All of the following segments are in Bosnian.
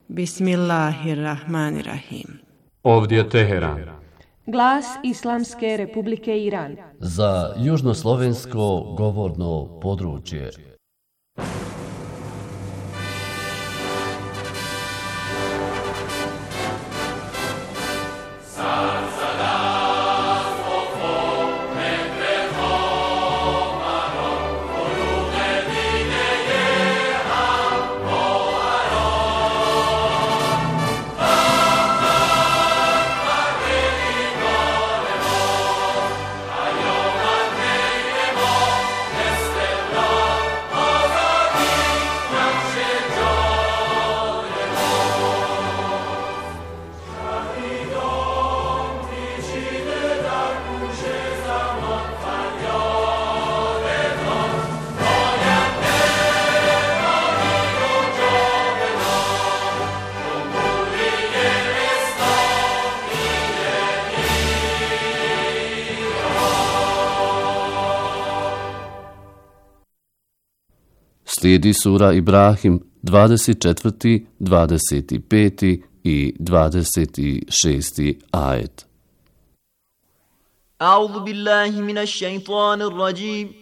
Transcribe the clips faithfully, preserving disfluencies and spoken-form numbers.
Bismillahirrahmanirrahim. Ovdje je Teheran. Glas Islamske Republike Iran. Za južnoslovensko govorno područje. Slijedi sura Ibrahim, dvadeset četvrti, dvadeset peti i dvadeset šesti ajet. A'udhu billahi minash shaitanir rajim.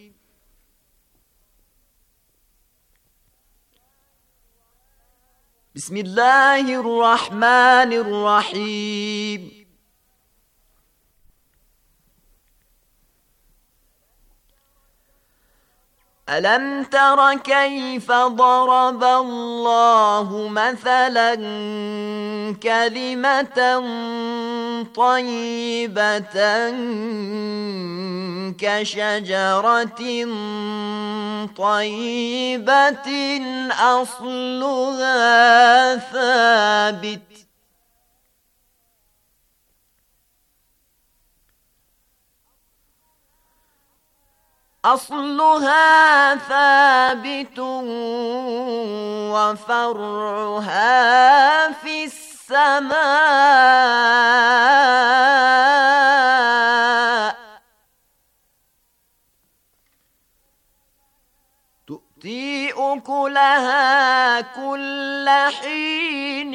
Bismillahirrahmanirrahim. ألم تر كيف ضرب الله مثلا كلمة طيبة كشجرة طيبة أصلها ثابت أصلها ثابت وفرعها في السماء تؤتي أكلها كل حين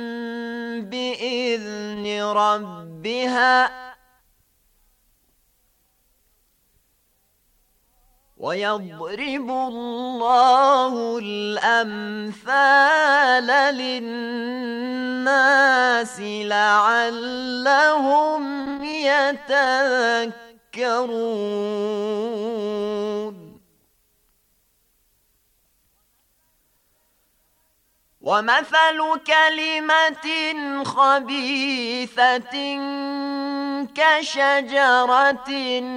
بإذن ربها ويضرب الله الأمثال للناس لعلهم يتذكرون ومثل كلمة خبيثة كشجرة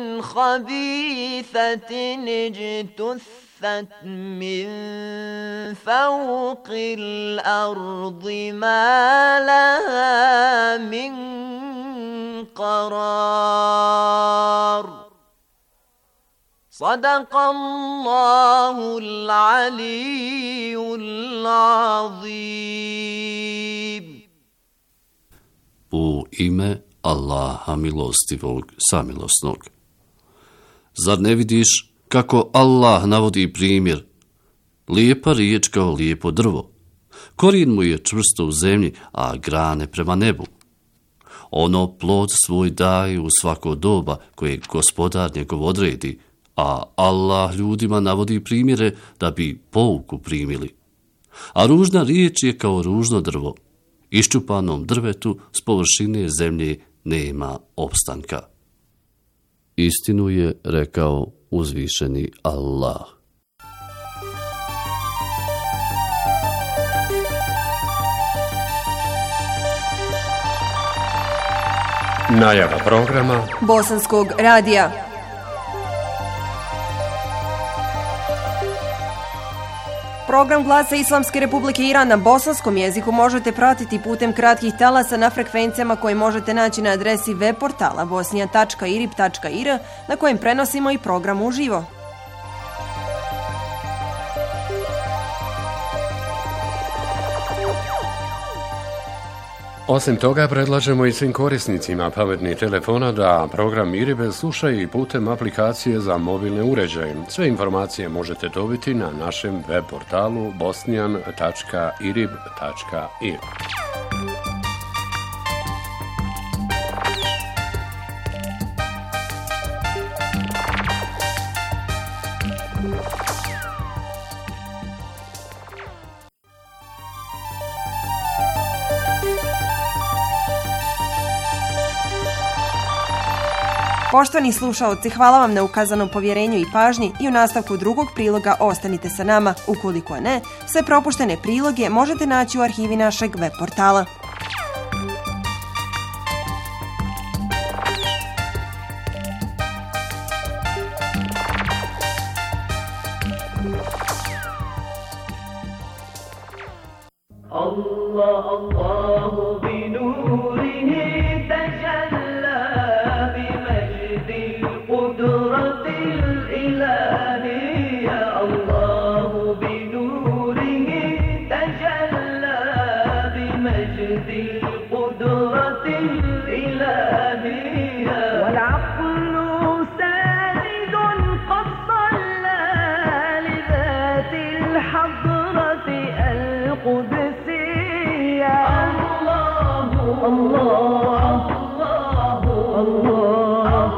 خبيثة اجتثت من فوق الأرض ما لها من قرار صدق الله العلي العظيم. U ime Allaha milostivog, samilosnog. Zar ne vidiš kako Allah navodi primjer? Lijepa riječ kao lijepo drvo. Korijen mu je čvrsto u zemlji, a grane prema nebu. Ono plod svoj daje u svako doba koje gospodar njegov odredi, a Allah ljudima navodi primjere da bi pouku primili. A ružna riječ je kao ružno drvo. Iščupanom drvetu s površine zemlje nema opstanka. Istinu je rekao uzvišeni Allah. Najava programa Bosanskog radija. Program Glasa Islamske Republike Iran na bosanskom jeziku možete pratiti putem kratkih talasa na frekvencijama koje možete naći na adresi web portala bosnija tačka irib tačka ir na kojem prenosimo i program uživo. Osim toga, predlažemo i svim korisnicima pametnih telefona da program I R I B slušaju i putem aplikacije za mobilne uređaje. Sve informacije možete dobiti na našem web portalu bosnijan tačka irib tačka ir. Poštovani slušaoci, hvala vam na ukazanom povjerenju i pažnji i u nastavku drugog priloga ostanite sa nama. Ukoliko ne, sve propuštene priloge možete naći u arhivi našeg web portala. Allah, Allahu bi nurihi tajalla bi majdil qudratil ilahiyya. Allahu bi nurihi tajalla bi majdil qudratil ilahiyya. Wal aqlu sanidun qad salla li dhatil hadrati al-qudus. Allah, Allah, Allah,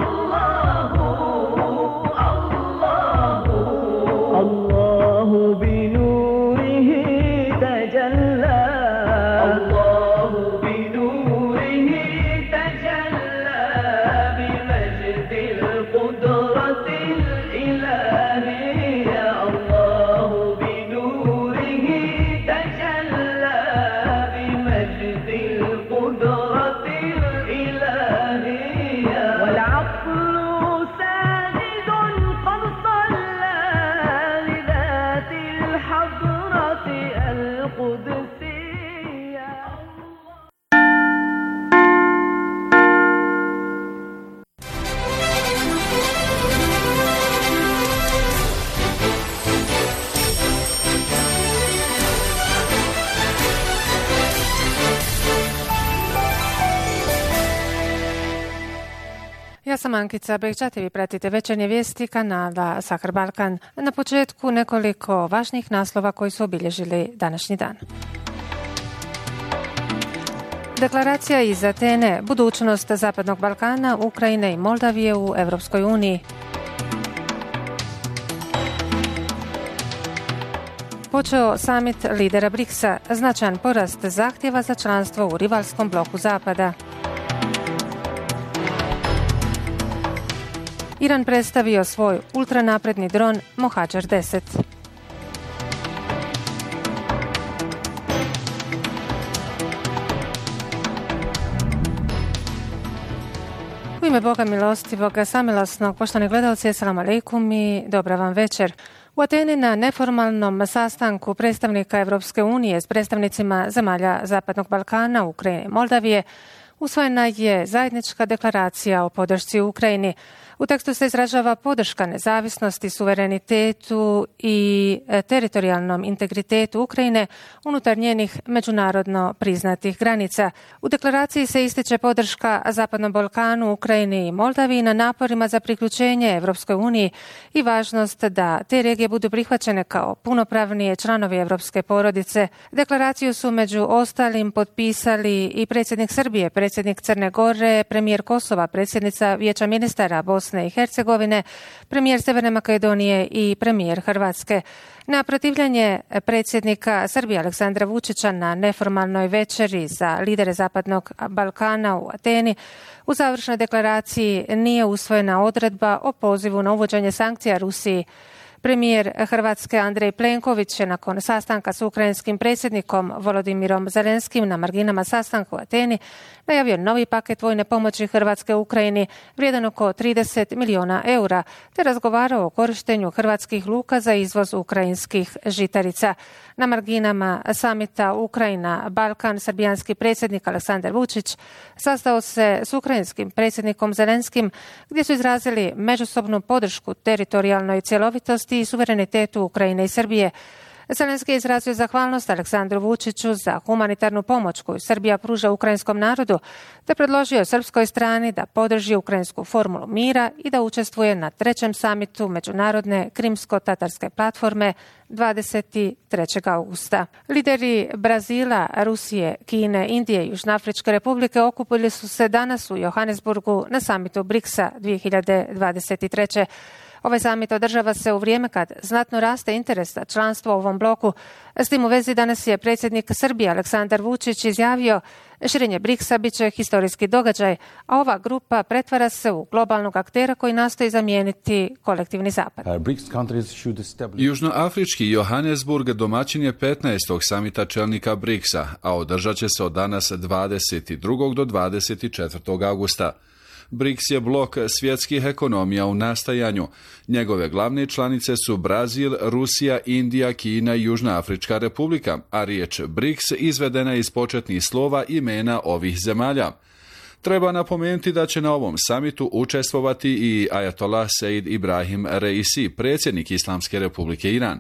Allah, Allahu bi nurihi tajalla. Allahu bi nurihi tajalla bi majdil qudratil ilahiyya. Allahu bi nurihi tajalla bi majdil qudratil ilahiyya. Wal aqlu sanidun qad salla li dhatil hadrati al-qudsiyya. Ja sam Ankica Bekčat i vi pratite večernje vijesti kanala Sahar Balkan. Na početku nekoliko važnih naslova koji su obilježili današnji dan. Deklaracija iz Atene, budućnost Zapadnog Balkana, Ukrajine i Moldavije u Europskoj uniji. Počeo samit lidera Briksa, značajan porast zahtjeva za članstvo u rivalskom bloku Zapada. Iran predstavio svoj ultranapredni dron Mohađar deset. U ime Boga milostivoga, samilosnog, poštovani gledalci, assalamu alaikum i dobra vam večer. U Ateni na neformalnom sastanku predstavnika Europske unije s predstavnicima zemalja Zapadnog Balkana, Ukrajine i Moldavije usvojena je zajednička deklaracija o podršci Ukrajini. U tekstu se izražava podrška nezavisnosti, suverenitetu i teritorijalnom integritetu Ukrajine unutar njenih međunarodno priznatih granica. U deklaraciji se ističe podrška Zapadnom Balkanu, Ukrajini i Moldaviji na naporima za priključenje Europskoj uniji i važnost da te regije budu prihvaćene kao punopravni članovi europske porodice. Deklaraciju su među ostalim potpisali i predsjednik Srbije, predsjednik Crne Gore, premijer Kosova, predsjednica Vijeća ministara Bosne i Hercegovine, premijer Sjeverne Makedonije i premijer Hrvatske. Na protivljenje predsjednika Srbije Aleksandra Vučića na neformalnoj večeri za lidere Zapadnog Balkana u Ateni, u završnoj deklaraciji nije usvojena odredba o pozivu na uvođenje sankcija Rusiji. Premijer Hrvatske Andrej Plenković je nakon sastanka s ukrajinskim predsjednikom Volodimirom Zelenskim na marginama sastanka u Ateni najavio novi paket vojne pomoći Hrvatske Ukrajini vrijedan oko trideset milijuna eura, te razgovarao o korištenju hrvatskih luka za izvoz ukrajinskih žitarica. Na marginama samita Ukrajina-Balkan srbijanski predsjednik Aleksandar Vučić sastao se s ukrajinskim predsjednikom Zelenskim gdje su izrazili međusobnu podršku teritorijalnoj cjelovitosti i suverenitetu Ukrajine i Srbije. Zelenski je izrazio zahvalnost Aleksandru Vučiću za humanitarnu pomoć koju Srbija pruža ukrajinskom narodu, te predložio srpskoj strani da podrži ukrajinsku formulu mira i da učestvuje na trećem samitu Međunarodne krimsko-tatarske platforme dvadeset trećeg augusta. Lideri Brazila, Rusije, Kine, Indije i Južnoafričke republike okupili su se danas u Johannesburgu na samitu briksa dvije hiljade dvadeset treće. Ovaj samit održava se u vrijeme kad znatno raste interes za članstvo u ovom bloku. S tim u vezi danas je predsjednik Srbije Aleksandar Vučić izjavio širenje briksa bit će historijski događaj, a ova grupa pretvara se u globalnog aktera koji nastoji zamijeniti kolektivni zapad. Južnoafrički Johannesburg domaćin je petnaestog samita čelnika briksa, a održat će se od danas dvadeset drugog do dvadeset četvrtog augusta. briks je blok svjetskih ekonomija u nastajanju. Njegove glavne članice su Brazil, Rusija, Indija, Kina i Južna Afrička republika, a riječ briks izvedena iz početnih slova imena ovih zemalja. Treba napomenuti da će na ovom samitu učestvovati i Ajatollah Seid Ibrahim Reisi, predsjednik Islamske republike Iran.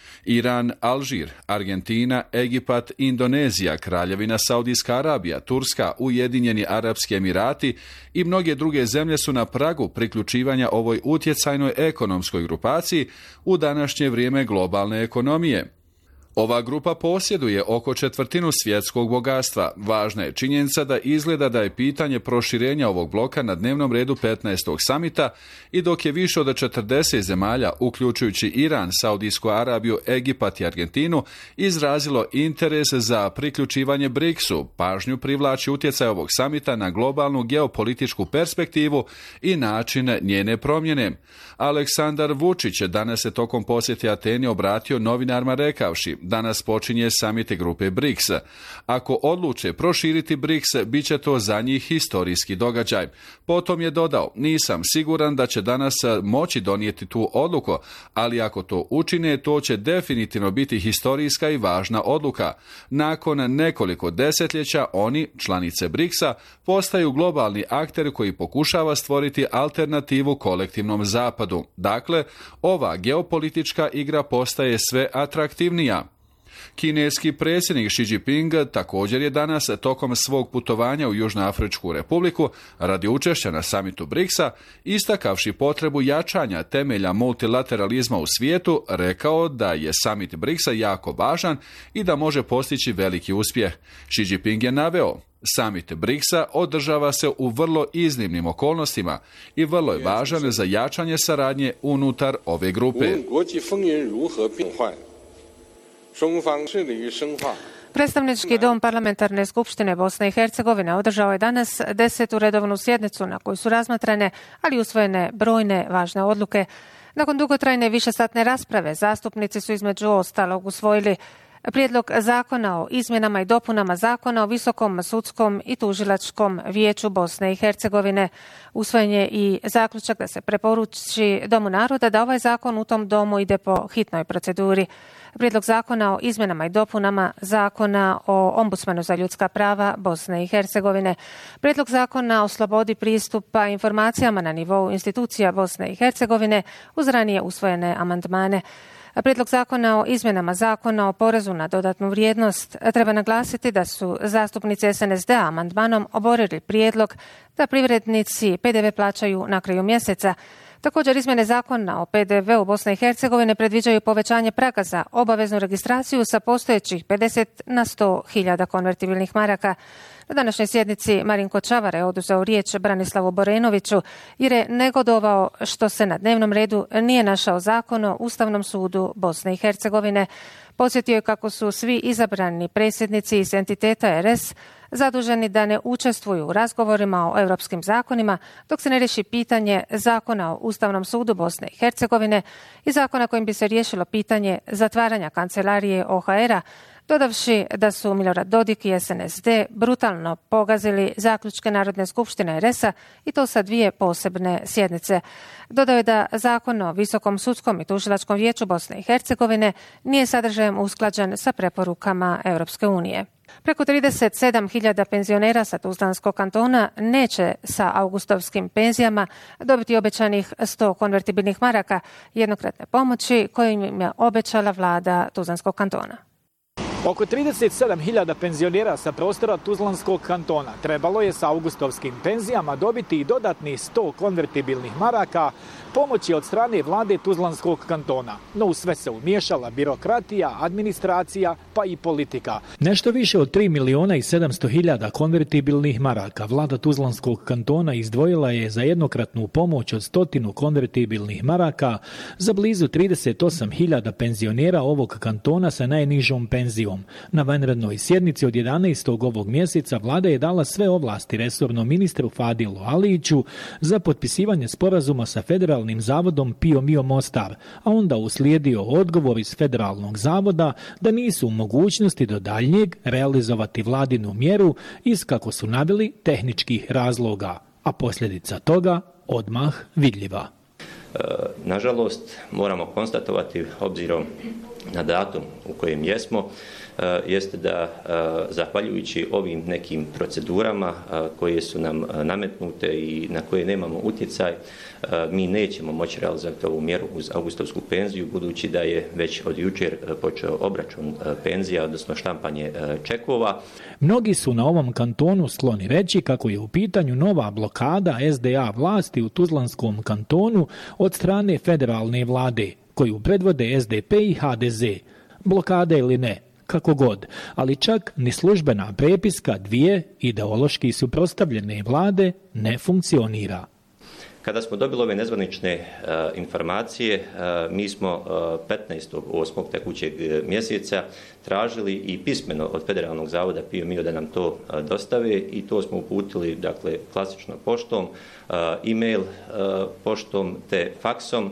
Iran, Alžir, Argentina, Egipat, Indonezija, Kraljevina Saudijska Arabija, Turska, Ujedinjeni Arapski Emirati i mnoge druge zemlje su na pragu priključivanja ovoj utjecajnoj ekonomskoj grupaciji u današnje vrijeme globalne ekonomije. Ova grupa posjeduje oko četvrtinu svjetskog bogatstva. Važna je činjenica da izgleda da je pitanje proširenja ovog bloka na dnevnom redu petnaestog samita i dok je više od četrdeset zemalja, uključujući Iran, Saudijsku Arabiju, Egipat i Argentinu, izrazilo interes za priključivanje briksu, pažnju privlači utjecaj ovog samita na globalnu geopolitičku perspektivu i način njene promjene. Aleksandar Vučić danas se tokom posjete Ateni obratio novinarima rekavši: danas počinje samit grupe briks. Ako odluče proširiti briks, bit će to za njih historijski događaj. Potom je dodao: nisam siguran da će danas moći donijeti tu odluku, ali ako to učine, to će definitivno biti historijska i važna odluka. Nakon nekoliko desetljeća oni, članice briksa, postaju globalni akter koji pokušava stvoriti alternativu kolektivnom zapadu. Dakle, ova geopolitička igra postaje sve atraktivnija. Kineski predsjednik Xi Jinping također je danas tokom svog putovanja u Južnoafričku republiku radi učešća na samitu briksa, istakavši potrebu jačanja temelja multilateralizma u svijetu, rekao da je samit briksa jako važan i da može postići veliki uspjeh. Xi Jinping je naveo: samit briksa održava se u vrlo iznimnim okolnostima i vrlo je važan za jačanje saradnje unutar ove grupe. Predstavnički dom Parlamentarne skupštine Bosne i Hercegovine održao je danas desetu redovnu sjednicu na kojoj su razmatrane, ali usvojene brojne važne odluke. Nakon dugotrajne višesatne rasprave, zastupnici su između ostalog usvojili Prijedlog zakona o izmjenama i dopunama zakona o Visokom sudskom i tužilačkom vijeću Bosne i Hercegovine. Usvojen je i zaključak da se preporuči Domu naroda da ovaj zakon u tom domu ide po hitnoj proceduri. Prijedlog zakona o izmjenama i dopunama zakona o ombudsmanu za ljudska prava Bosne i Hercegovine. Prijedlog zakona o slobodi pristupa informacijama na nivou institucija Bosne i Hercegovine uz ranije usvojene amandmane. Prijedlog zakona o izmjenama zakona o porezu na dodatnu vrijednost. Treba naglasiti da su zastupnici S N S D-a amandmanom oborili prijedlog da privrednici P D V plaćaju na kraju mjeseca. Također, izmjene zakona o P D V u Bosne i Hercegovine predviđaju povećanje praga za obaveznu registraciju sa postojećih pedeset na sto hiljada konvertibilnih maraka. Na današnjoj sjednici Marinko Čavare je oduzeo riječ Branislavu Borenoviću jer je negodovao što se na dnevnom redu nije našao zakon o Ustavnom sudu Bosne i Hercegovine. Podsjetio je kako su svi izabrani predsjednici iz entiteta R S zaduženi da ne učestvuju u razgovorima o europskim zakonima dok se ne riješi pitanje zakona o Ustavnom sudu Bosne i Hercegovine i zakona kojim bi se riješilo pitanje zatvaranja kancelarije O H R-a, dodavši da su Milorad Dodik i S N S D brutalno pogazili zaključke Narodne skupštine R S-a i to sa dvije posebne sjednice. Dodao je da zakon o Visokom sudskom i tužilačkom vijeću Bosne i Hercegovine nije sadržajem usklađen sa preporukama Europske unije. Preko trideset sedam hiljada penzionera sa Tuzlanskog kantona neće sa augustovskim penzijama dobiti obećanih sto konvertibilnih maraka jednokratne pomoći koju im je obećala vlada Tuzlanskog kantona. Oko trideset sedam hiljada penzionera sa prostora Tuzlanskog kantona trebalo je sa augustovskim penzijama dobiti i dodatnih sto konvertibilnih maraka pomoći od strane vlade Tuzlanskog kantona. No u sve se umiješala birokratija, administracija pa i politika. Nešto više od tri miliona i sedamsto hiljada konvertibilnih maraka vlada Tuzlanskog kantona izdvojila je za jednokratnu pomoć od stotinu konvertibilnih maraka za blizu trideset osam hiljada penzionera ovog kantona sa najnižom penzijom. Na vanrednoj sjednici od jedanaestog ovog mjeseca vlada je dala sve ovlasti resornom ministru Fadilu Aliću za potpisivanje sporazuma sa Federalnim zavodom Pio Mio Mostar, a onda uslijedio odgovor iz Federalnog zavoda da nisu u mogućnosti do daljnjeg realizovati vladinu mjeru iz, kako su naveli, tehničkih razloga, a posljedica toga odmah vidljiva. E, nažalost, moramo konstatovati, obzirom na datum u kojem jesmo, e, jeste da e, zahvaljujući ovim nekim procedurama e, koje su nam nametnute i na koje nemamo utjecaj, e, mi nećemo moći realizovati ovu mjeru uz augustovsku penziju, budući da je već od jučer počeo obračun e, penzija, odnosno štampanje e, čekova. Mnogi su na ovom kantonu skloni reći kako je u pitanju nova blokada es de a vlasti u Tuzlanskom kantonu od strane federalne vlade, koju predvode es de pe i ha de ze. Blokada ili ne, kako god, ali čak ni službena prepiska dvije ideološki suprotstavljene vlade ne funkcionira. Kada smo dobili ove nezvanične uh, informacije, uh, mi smo uh, petnaestog osmog tekućeg mjeseca tražili i pismeno od Federalnog zavoda Pio Mio da nam to uh, dostave i to smo uputili, dakle, klasično poštom, uh, e-mail uh, poštom te faksom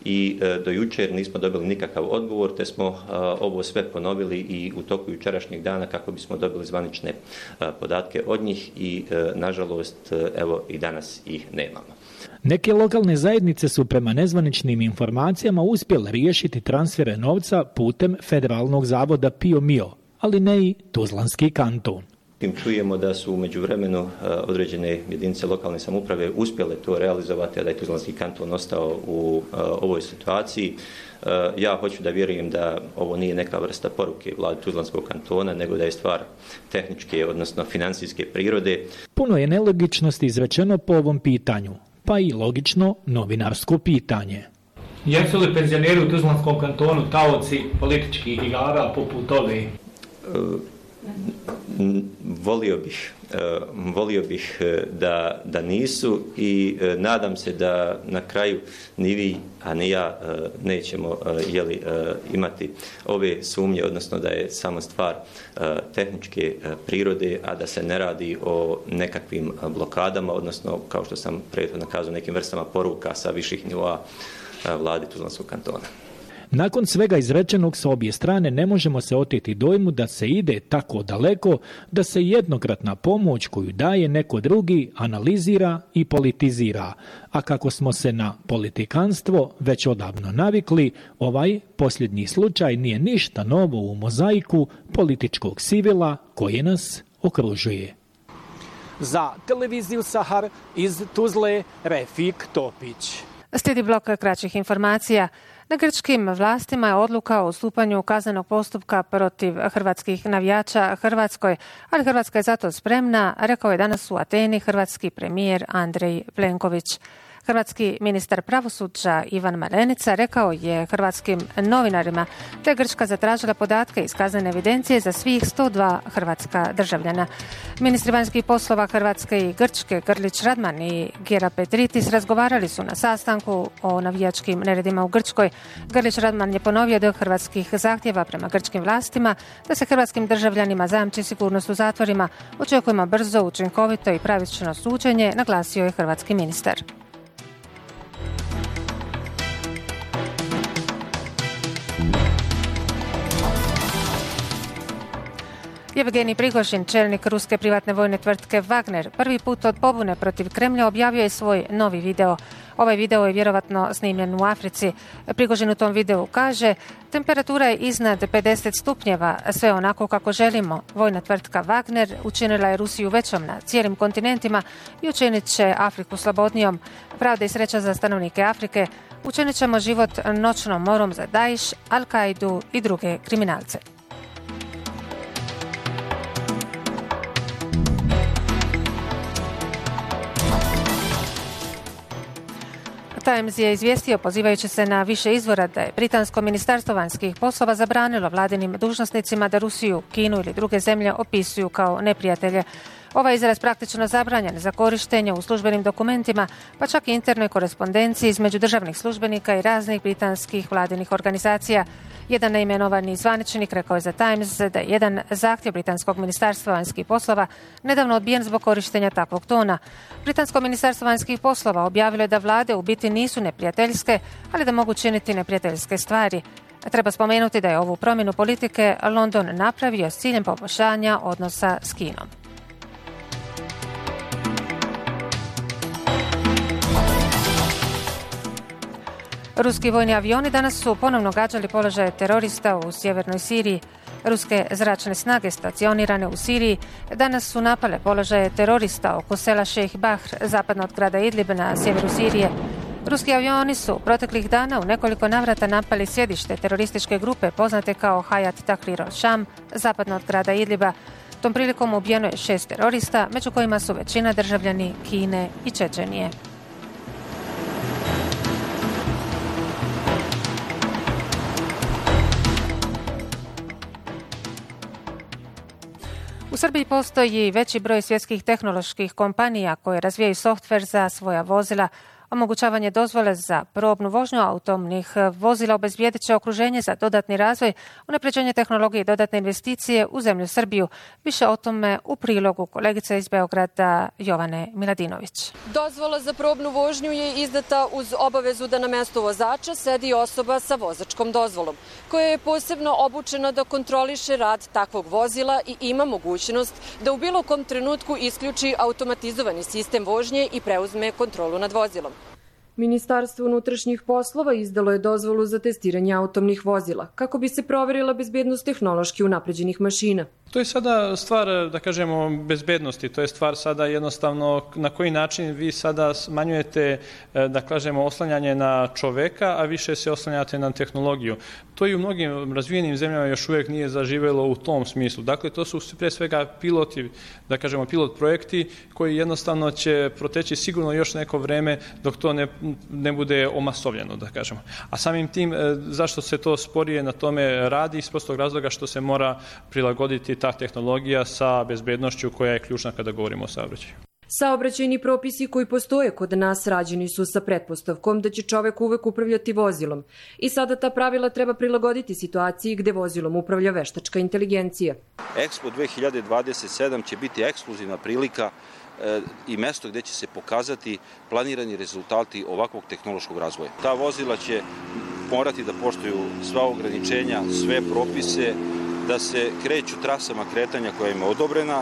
i uh, do jučer nismo dobili nikakav odgovor, te smo uh, ovo sve ponovili i u toku jučerašnjeg dana kako bismo dobili zvanične uh, podatke od njih i uh, nažalost uh, evo i danas ih nemamo. Neke lokalne zajednice su prema nezvaničnim informacijama uspjele riješiti transfere novca putem Federalnog zavoda Pio Mio, ali ne i Tuzlanski kanton. Čujemo da su u međuvremenu određene jedinice lokalne samouprave uspjele to realizovati, a da je Tuzlanski kanton ostao u ovoj situaciji. Ja hoću da vjerujem da ovo nije neka vrsta poruke vlade Tuzlanskog kantona, nego da je stvar tehničke, odnosno financijske prirode. Puno je nelogičnosti izrečeno po ovom pitanju, pa i logično novinarsko pitanje. Jesu li penzioneri u Tuzlanskom kantonu taoci političkih igara poput ove? Uh, volio bih, uh, volio bih uh, da, da nisu i uh, nadam se da na kraju ni vi, a ni ja uh, nećemo uh, jeli, uh, imati ove sumnje, odnosno da je samo stvar uh, tehničke uh, prirode, a da se ne radi o nekakvim uh, blokadama, odnosno, kao što sam prethodno kazao, nekim vrstama poruka sa viših nivoa uh, vlade Tuzlanskog kantona. Nakon svega izrečenog sa obje strane ne možemo se oteti dojmu da se ide tako daleko da se jednokratna pomoć koju daje neko drugi analizira i politizira. A kako smo se na politikanstvo već odavno navikli, ovaj posljednji slučaj nije ništa novo u mozaiku političkog sivila koje nas okružuje. Za televiziju Sahar iz Tuzle, Refik Topić. Slijedi blok kraćih informacija. Na grčkim vlastima je odluka o stupanju kaznenog postupka protiv hrvatskih navijača Hrvatskoj, ali Hrvatska je zato spremna, rekao je danas u Ateni hrvatski premijer Andrej Plenković. Hrvatski ministar pravosuđa Ivan Malenica rekao je hrvatskim novinarima da je Grčka zatražila podatke iz kaznene evidencije za svih sto dva hrvatska državljana. Ministri vanjskih poslova Hrvatske i Grčke Grlić Radman i Gera Petritis razgovarali su na sastanku o navijačkim neredima u Grčkoj. Grlić Radman je ponovio da hrvatskih zahtjeva prema grčkim vlastima da se hrvatskim državljanima zajamči sigurnost u zatvorima. Očekujemo brzo, učinkovito i pravično suđenje, naglasio je hrvatski ministar. Yevgenij Prigožin, čelnik ruske privatne vojne tvrtke Wagner, prvi put od pobune protiv Kremlja objavio je svoj novi video. Ovaj video je vjerovatno snimljen u Africi. Prigožin u tom videu kaže: temperatura je iznad pedeset stupnjeva, sve onako kako želimo. Vojna tvrtka Wagner učinila je Rusiju većom na cijelim kontinentima i učinit će Afriku slobodnijom. Pravda i sreća za stanovnike Afrike. Učinit ćemo život noćnom morom za Daesh, Al-Kaidu i druge kriminalce. Times je izvijestio, pozivajući se na više izvora, da je Britansko ministarstvo vanjskih poslova zabranilo vladinim dužnosnicima da Rusiju, Kinu ili druge zemlje opisuju kao neprijatelje. Ovaj izraz praktično zabranjen za korištenje u službenim dokumentima, pa čak i internoj korespondenciji između državnih službenika i raznih britanskih vladinih organizacija. Jedan neimenovani zvaničnik rekao je za Times da je jedan zahtjev Britanskog ministarstva vanjskih poslova nedavno odbijen zbog korištenja takvog tona. Britansko ministarstvo vanjskih poslova objavilo je da vlade u biti nisu neprijateljske, ali da mogu činiti neprijateljske stvari. Treba spomenuti da je ovu promjenu politike London napravio s ciljem poboljšanja odnosa s Kinom. Ruski vojni avioni danas su ponovno gađali položaje terorista u sjevernoj Siriji. Ruske zračne snage stacionirane u Siriji danas su napale položaje terorista oko sela Šejh Bahr, zapadno od grada Idlib na sjeveru Sirije. Ruski avioni su proteklih dana u nekoliko navrata napali sjedište terorističke grupe poznate kao Hayat Tahrir al-Sham, zapadno od grada Idliba. Tom prilikom ubijeno je šest terorista, među kojima su većina državljani Kine i Čečenije. U Srbiji postoji veći broj svjetskih tehnoloških kompanija koje razvijaju softver za svoja vozila. Omogućavanje dozvole za probnu vožnju autonomnih vozila obezbijedit će okruženje za dodatni razvoj, unapređenje tehnologije i dodatne investicije u zemlju Srbiju. Više o tome u prilogu kolegice iz Beograda Jovane Miladinović. Dozvola za probnu vožnju je izdata uz obavezu da na mjestu vozača sedi osoba sa vozačkom dozvolom, koja je posebno obučena da kontroliše rad takvog vozila i ima mogućnost da u bilo kom trenutku isključi automatizovani sistem vožnje i preuzme kontrolu nad vozilom. Ministarstvo unutrašnjih poslova izdalo je dozvolu za testiranje autonomnih vozila, kako bi se provjerila bezbednost tehnološki unapređenih mašina. To je sada stvar, da kažemo, bezbednosti. To je stvar sada jednostavno na koji način vi sada smanjujete, da kažemo, oslanjanje na čoveka, a više se oslanjate na tehnologiju. To i u mnogim razvijenim zemljama još uvijek nije zaživjelo u tom smislu. Dakle, to su pre svega piloti, da kažemo, pilot projekti koji jednostavno će proteći sigurno još neko vreme dok to ne, ne bude omasovljeno, da kažemo. A samim tim, zašto se to sporije na tome radi? Iz prostog razloga što se mora prilagoditi ta tehnologija sa bezbednošću koja je ključna kada govorimo o saobraćaju. Saobraćajni propisi koji postoje kod nas rađeni su sa pretpostavkom da će čovek uvek upravljati vozilom i sada ta pravila treba prilagoditi situaciji gde vozilom upravlja veštačka inteligencija. Expo dve hiljade dvadeset sedam će biti ekskluzivna prilika e, i mesto gde će se pokazati planirani rezultati ovakvog tehnološkog razvoja. Ta vozila će morati da poštuju sva ograničenja, sve propise, da se kreću trasama kretanja koja im je odobrena,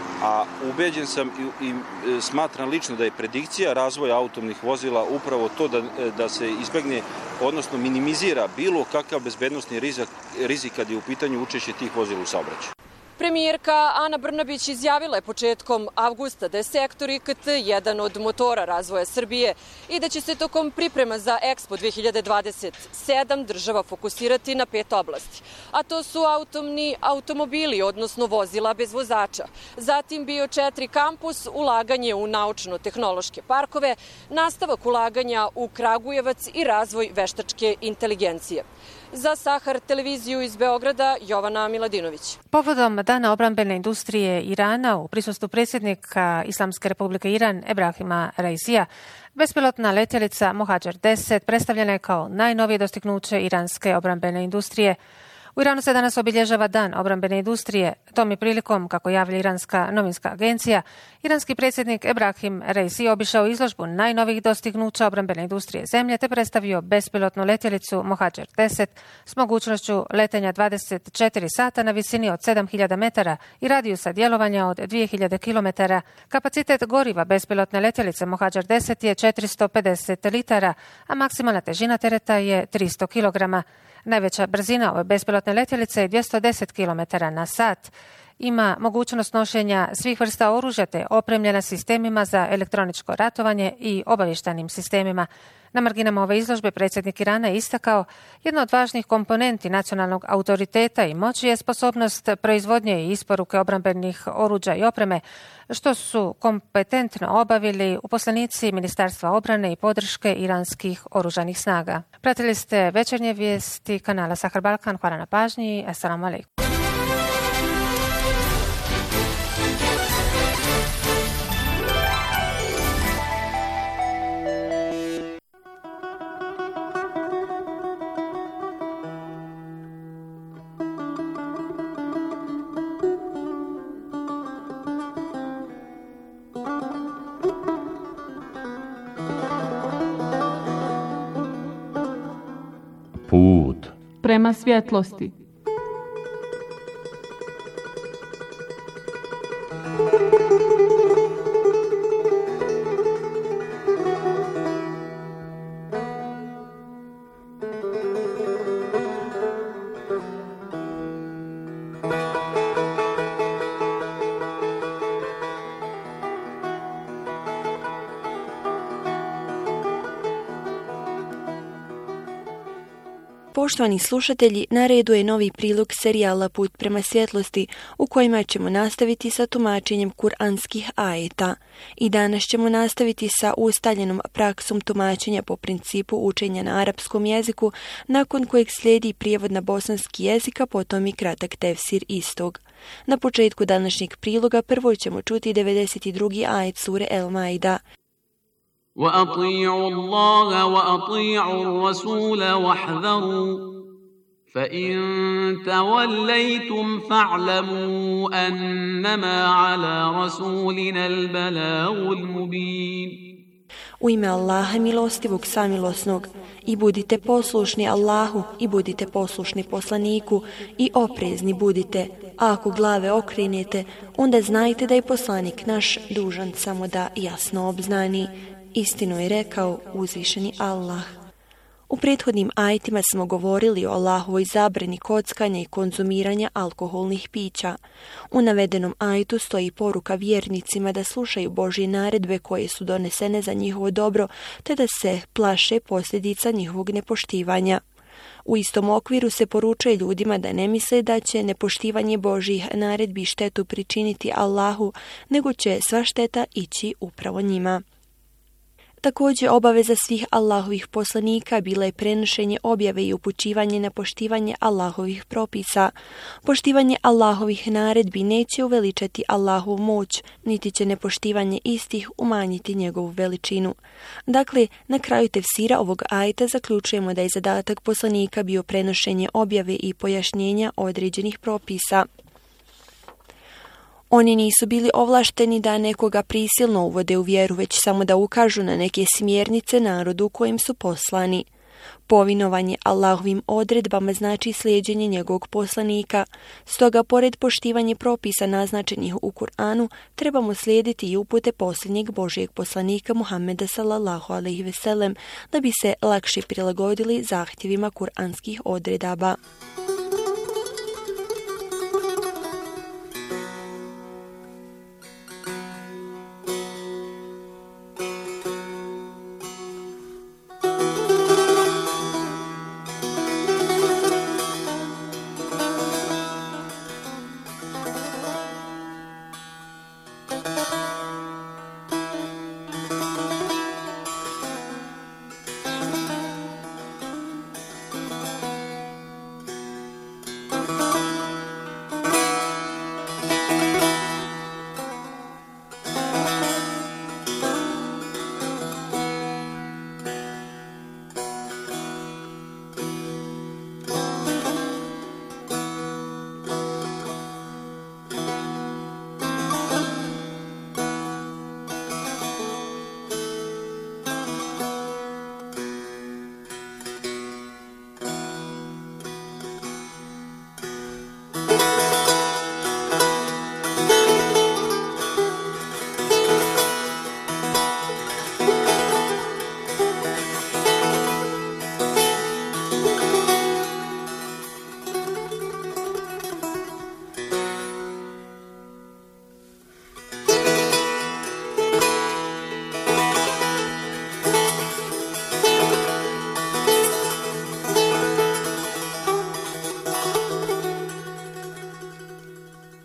a ubeđen sam i, i smatram lično da je predikcija razvoja autonomnih vozila upravo to da, da se izbegne, odnosno minimizira bilo kakav bezbednosni rizik, rizik kad je u pitanju učešće tih vozila u saobraćaju. Premijerka Ana Brnabić izjavila je početkom avgusta da je sektor I K T jedan od motora razvoja Srbije i da će se tokom priprema za Expo dve hiljade dvadeset sedam država fokusirati na pet oblasti. A to su autonomni automobili, odnosno vozila bez vozača. Zatim bio četiri kampus, ulaganje u naučno-tehnološke parkove, nastavak ulaganja u Kragujevac i razvoj veštačke inteligencije. Za Sahar televiziju iz Beograda, Jovana Miladinović. Povodom Dana obrambene industrije Irana u prisustvu predsjednika Islamske republike Iran Ebrahima Raisija, bespilotna letjelica Mohađer deset predstavljena je kao najnovije dostignuće iranske obrambene industrije. U Iranu se danas obilježava dan obrambene industrije. Tom je prilikom, kako javlja iranska novinska agencija, iranski predsjednik Ebrahim Reisi obišao izložbu najnovijih dostignuća obrambene industrije zemlje te predstavio bespilotnu letjelicu Mohajer deset s mogućnošću letenja dvadeset četiri sata na visini od sedam hiljada metara i radijusa djelovanja od dvije hiljade kilometara. Kapacitet goriva bespilotne letjelice Mohajer deset je četiristo pedeset litara, a maksimalna težina tereta je tristo kilograma. Najveća brzina ove bespilotne letjelice je dvjesto deset kilometara na sat. Ima mogućnost nošenja svih vrsta oružja te opremljena sistemima za elektroničko ratovanje i obavještajnim sistemima. Na marginama ove izložbe predsjednik Irana je istakao jedna od važnih komponenti nacionalnog autoriteta i moći je sposobnost proizvodnje i isporuke obrambenih oruđa i opreme, što su kompetentno obavili uposlenici Ministarstva obrane i podrške iranskih oružanih snaga. Pratili ste večernje vijesti kanala Sahar Balkan. Hvala na pažnji. Assalamu alaikum. Put prema svjetlosti. Poštovani slušatelji, na redu je novi prilog serijala Put prema svjetlosti, u kojima ćemo nastaviti sa tumačenjem kuranskih ajeta. I danas ćemo nastaviti sa ustaljenom praksom tumačenja po principu učenja na arapskom jeziku, nakon kojeg slijedi prijevod na bosanski jezik, a potom i kratak tefsir istog. Na početku današnjeg priloga prvo ćemo čuti devedeset drugi ajet sure El Maida. وأطيعوا الله وأطيعوا الرسول واحذروا فإن توليتم فاعلموا أنما على رسولنا البلاغ المبين. U ime Allaha milostivog samilosnog, i budite poslušni Allahu i budite poslušni poslaniku i oprezni budite, a ako glave okrenete, onda znajte da je poslanik naš dužan samo da jasno obznani. Istinu je rekao uzvišeni Allah. U prethodnim ajetima smo govorili o Allahovoj zabrani kockanja i konzumiranja alkoholnih pića. U navedenom ajetu stoji poruka vjernicima da slušaju Božje naredbe koje su donesene za njihovo dobro, te da se plaše posljedica njihovog nepoštivanja. U istom okviru se poručuje ljudima da ne misle da će nepoštivanje Božjih naredbi štetu pričiniti Allahu, nego će sva šteta ići upravo njima. Također obaveza svih Allahovih poslanika bila je prenošenje objave i upućivanje na poštivanje Allahovih propisa. Poštivanje Allahovih naredbi neće uveličati Allahovu moć, niti će nepoštivanje istih umanjiti njegovu veličinu. Dakle, na kraju tefsira ovog ajeta zaključujemo da je zadatak poslanika bio prenošenje objave i pojašnjenja određenih propisa. Oni nisu bili ovlašteni da nekoga prisilno uvode u vjeru, već samo da ukažu na neke smjernice narodu kojim su poslani. Povinovanje Allahovim odredbama znači slijeđenje njegovog poslanika. Stoga, pored poštivanja propisa naznačenih u Kur'anu, trebamo slijediti i upute posljednjeg Božijeg poslanika Muhammeda sallallahu alejhi ve sellem, da bi se lakše prilagodili zahtjevima kuranskih odredaba.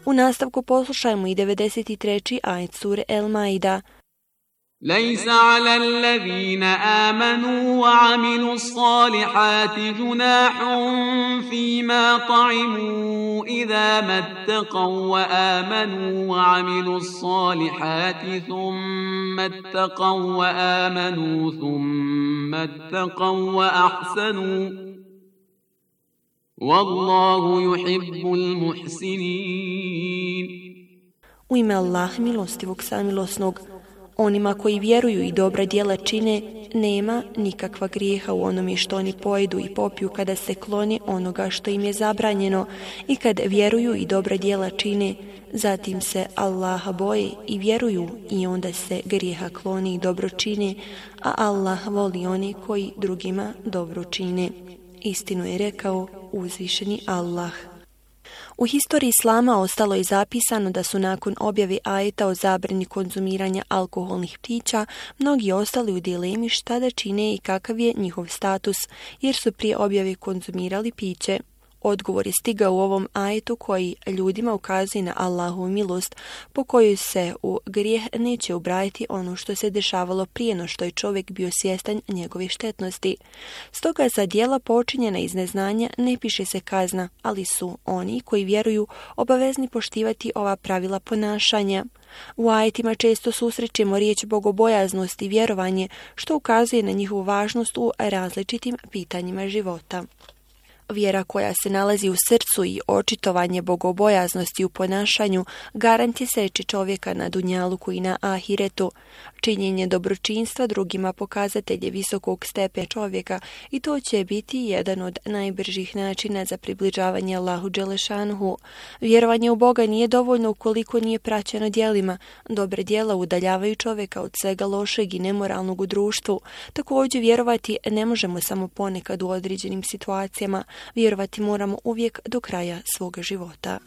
U nastavku poslušajmo i devedeset treći ajet sure El-Maida. ليس على الذين آمنوا وعملوا الصالحات جناح فيما طعموا إذا ما اتقوا وآمنوا وعملوا الصالحات ثم اتقوا وآمنوا ثم اتقوا وأحسنوا والله يحب المحسنين. U ime Allah milostivog samilosnog. Onima koji vjeruju i dobra djela čine, nema nikakva grijeha u onome što oni pojedu i popiju kada se kloni onoga što im je zabranjeno i kad vjeruju i dobra djela čine, zatim se Allaha boje i vjeruju i onda se grijeha kloni i dobro čine, a Allah voli one koji drugima dobro čine. Istinu je rekao uzvišeni Allah. U historiji islama ostalo je zapisano da su nakon objave ajeta o zabrani konzumiranja alkoholnih pića mnogi ostali u dilemi šta da čine i kakav je njihov status, jer su prije objave konzumirali piće. Odgovor je stigao u ovom ajetu koji ljudima ukazuje na Allahovu milost, po kojoj se u grijeh neće ubrajati ono što se dešavalo prije no što je čovjek bio svjestan njegove štetnosti. Stoga za djela počinjena iz neznanja ne piše se kazna, ali su oni koji vjeruju obavezni poštivati ova pravila ponašanja. U ajetima često susrećemo riječ bogobojaznost i vjerovanje, što ukazuje na njihovu važnost u različitim pitanjima života. Vjera koja se nalazi u srcu i očitovanje bogobojaznosti u ponašanju garant je sreći čovjeka na dunjaluku i na ahiretu. Činjenje dobročinstva drugima pokazatelj je visokog stepe čovjeka i to će biti jedan od najbržih načina za približavanje Allahu Đelešanuhu. Vjerovanje u Boga nije dovoljno ukoliko nije praćeno djelima. Dobre djela udaljavaju čovjeka od svega lošeg i nemoralnog u društvu. Također vjerovati ne možemo samo ponekad u određenim situacijama. Vjerovati moramo uvijek do kraja svoga života.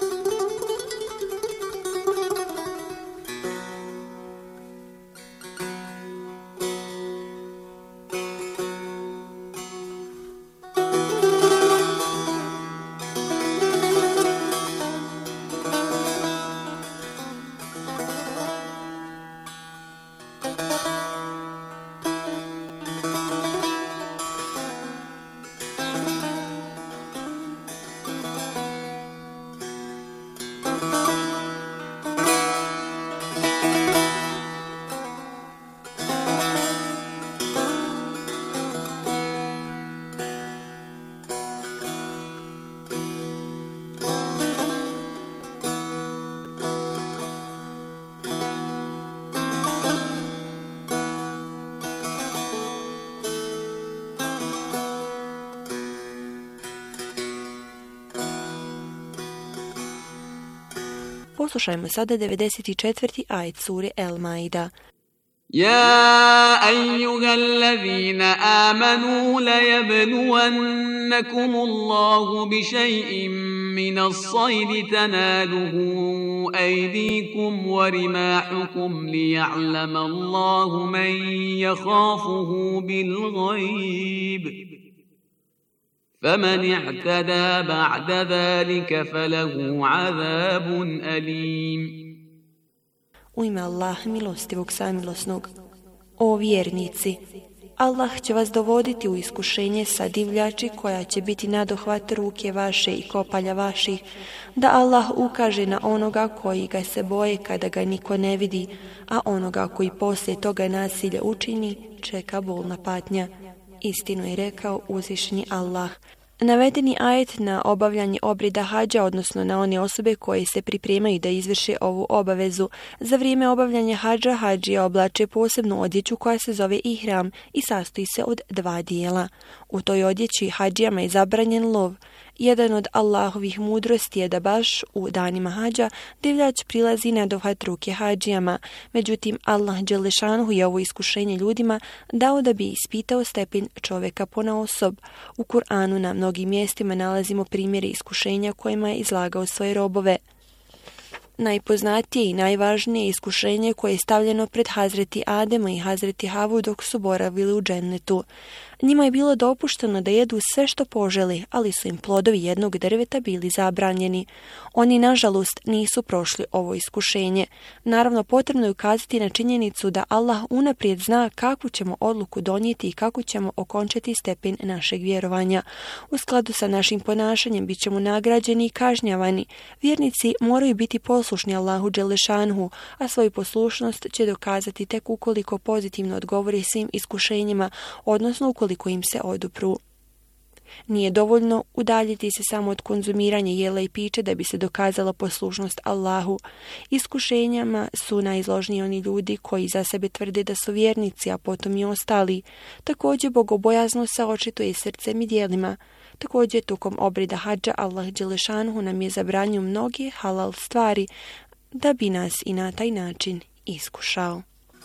Poslušajmo sada devedeset četvrti ajet sure El-Maida. يا أيها الذين آمنوا ليبلونكم الله بشيء من الصيد تناله أيديكم ورماحكم ليعلم الله من يخافه بالغيب فمن اعتدى بعد ذلك فله عذاب أليم. U ime Allaha milostivog samilosnog. O vjernici, Allah će vas dovoditi u iskušenje sa divljači koja će biti nadohvat ruke vaše i kopalja vaših, da Allah ukaže na onoga koji ga se boje kada ga niko ne vidi, a onoga koji poslije toga nasilja učini čeka bolna patnja. Istinu je rekao uzvišeni Allah. Navedeni ajet na obavljanje obreda hadža, odnosno na one osobe koje se pripremaju da izvrše ovu obavezu. Za vrijeme obavljanja hadža, hadžija oblače posebnu odjeću koja se zove ihram i sastoji se od dva dijela. U toj odjeći hadžijama je zabranjen lov. Jedan od Allahovih mudrosti je da baš u danima hadža divljač prilazi na dohvat ruke hadžijama. Međutim, Allah Đelešanuhu je ovo iskušenje ljudima dao da bi ispitao stepen čovjeka ponaosob. U Kur'anu na mnogim mjestima nalazimo primjere iskušenja kojima je izlagao svoje robove. Najpoznatije i najvažnije iskušenje koje je stavljeno pred Hazreti Adema i Hazreti Havu dok su boravili u džennetu. Njima je bilo dopušteno da jedu sve što poželi, ali su im plodovi jednog drveta bili zabranjeni. Oni, nažalost, nisu prošli ovo iskušenje. Naravno, potrebno je ukazati na činjenicu da Allah unaprijed zna kakvu ćemo odluku donijeti i kako ćemo okončati stepen našeg vjerovanja. U skladu sa našim ponašanjem bit ćemo nagrađeni i kažnjavani. Vjernici moraju biti poslušni Allahu dželešanhu, a svoju poslušnost će dokazati tek ukoliko pozitivno odgovori svim iskušenjima, odnosno ukoliko im se odupru. Nije dovoljno udaljiti se samo od konzumiranja jela i pića da bi se dokazala poslušnost Allahu. Iskušenjama su najizložniji oni ljudi koji za sebe tvrde da su vjernici, a potom i ostali. Također, bogobojazno se očituje srcem i djelima. Također, tokom obreda hadža Allah dželešanhu nam je zabranio mnoge halal stvari da bi nas i na taj način iskušao.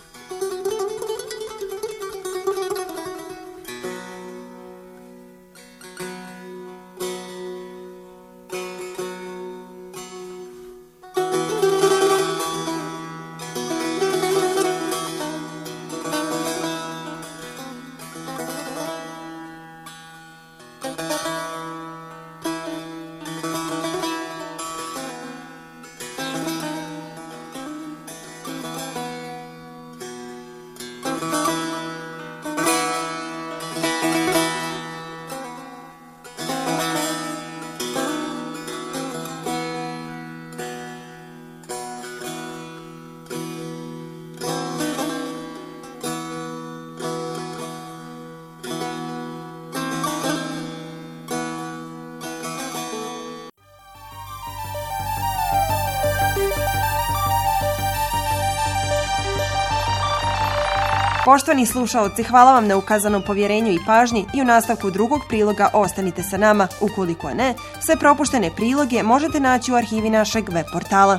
Poštovani slušaoci, hvala vam na ukazanom povjerenju i pažnji i u nastavku drugog priloga ostanite sa nama. Ukoliko ne, sve propuštene priloge možete naći u arhivi našeg web portala.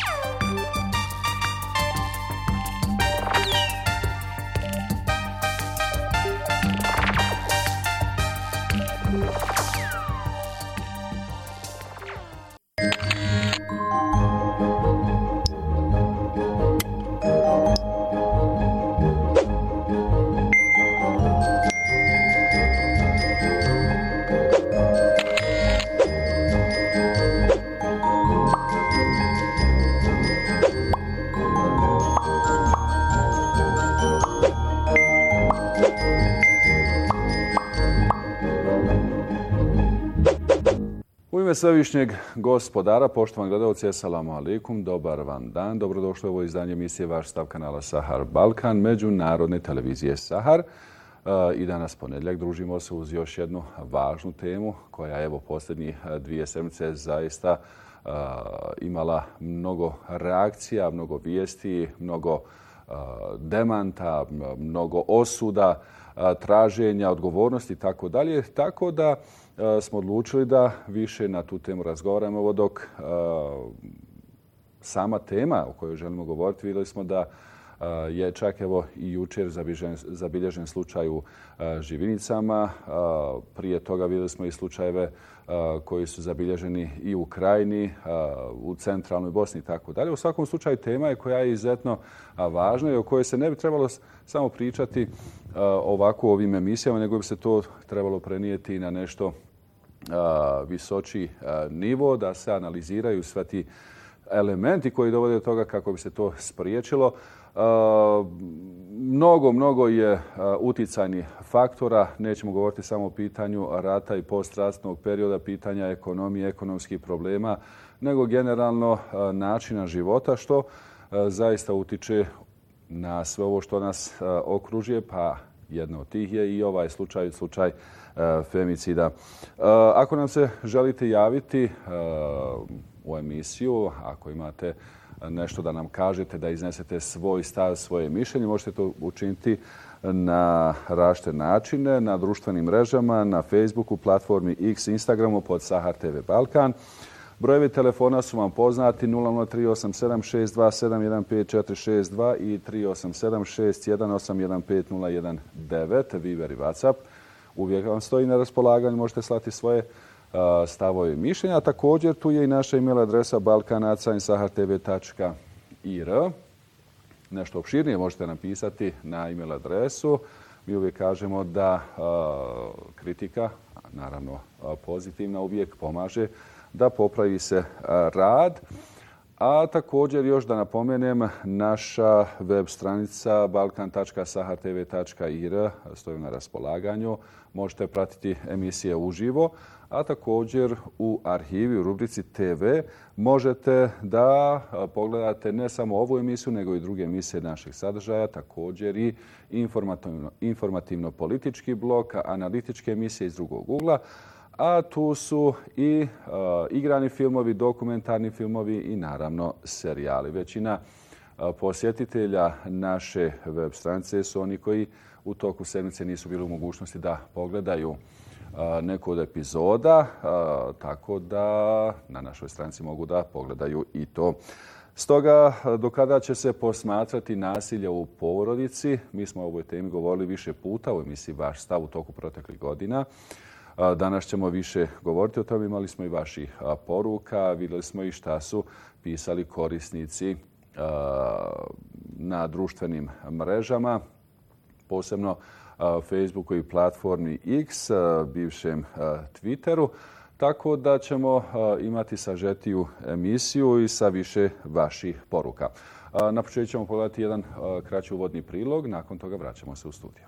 U ime Svevišnjeg Gospodara, poštovani gledalci, assalamu alaikum, dobar vam dan. Dobrodošli u ovo izdanje emisije Vaš stav kanala Sahar Balkan, međunarodne televizije Sahar. I danas ponedjeljak družimo se uz još jednu važnu temu koja evo posljednjih dvije sedmice zaista uh, imala mnogo reakcija, mnogo vijesti, mnogo uh, demanta, mnogo osuda, uh, traženja, odgovornosti i tako dalje. Tako da uh, smo odlučili da više na tu temu razgovaramo. Evo dok uh, sama tema o kojoj želimo govoriti, vidjeli smo da je čak evo i jučer zabilježen, zabilježen slučaj u Živinicama. Prije toga vidjeli smo i slučajeve koji su zabilježeni i u Krajini, u centralnoj Bosni i tako dalje. U svakom slučaju tema je koja je izuzetno važna i o kojoj se ne bi trebalo samo pričati ovako u ovim emisijama, nego bi se to trebalo prenijeti na nešto visoči nivo, da se analiziraju sve ti elementi koji dovode do toga kako bi se to spriječilo. Uh, mnogo, mnogo je uh, uticajnih faktora. Nećemo govoriti samo o pitanju rata i postratnog perioda, pitanja ekonomije, ekonomskih problema, nego generalno uh, načina života, što uh, zaista utiče na sve ovo što nas uh, okružuje, pa jedna od tih je i ovaj slučaj, slučaj uh, femicida. Uh, ako nam se želite javiti uh, u emisiju, ako imate nešto da nam kažete, da iznesete svoj stav, svoje mišljenje, možete to učiniti na različite načine, na društvenim mrežama, na Facebooku, platformi X, Instagramu pod Sahar T V Balkan. Brojevi telefona su vam poznati nula nula tri osam sedam šest dva sedam jedan pet četiri šest dva i tri osam sedam šest jedan osam jedan pet nula jedan devet. Viber i WhatsApp uvijek vam stoji na raspolaganju, možete slati svoje stavove i mišljenja. Također tu je i naša email adresa balkanaca in sahar t v tačka i r. Nešto opširnije možete napisati na email adresu Mi uvijek kažemo da kritika, naravno pozitivna, uvijek pomaže da popravi se rad. A također još da napomenem, naša web stranica balkan tačka sahar t v tačka i r stoji na raspolaganju. Možete pratiti emisije uživo, a također u arhivi, u rubrici te ve možete da pogledate ne samo ovu emisiju, nego i druge emisije našeg sadržaja, također i informativno, informativno-politički blok, analitičke emisije iz drugog ugla, a tu su i uh, igrani filmovi, dokumentarni filmovi i naravno serijali. Većina uh, posjetitelja naše web stranice su oni koji u toku sedmice nisu bili u mogućnosti da pogledaju uh, neku od epizoda, uh, tako da na našoj stranici mogu da pogledaju i to. Stoga, do kada će se posmatrati nasilje u porodici, mi smo o ovoj temi govorili više puta u emisiji Vaš stav u toku proteklih godina. Danas ćemo više govoriti o tome, imali smo i vaših poruka, vidjeli smo i šta su pisali korisnici na društvenim mrežama, posebno Facebooku i platformi X, bivšem Twitteru, tako da ćemo imati sažetiju emisiju i sa više vaših poruka. Na početku ćemo pogledati jedan kraći uvodni prilog, nakon toga vraćamo se u studiju.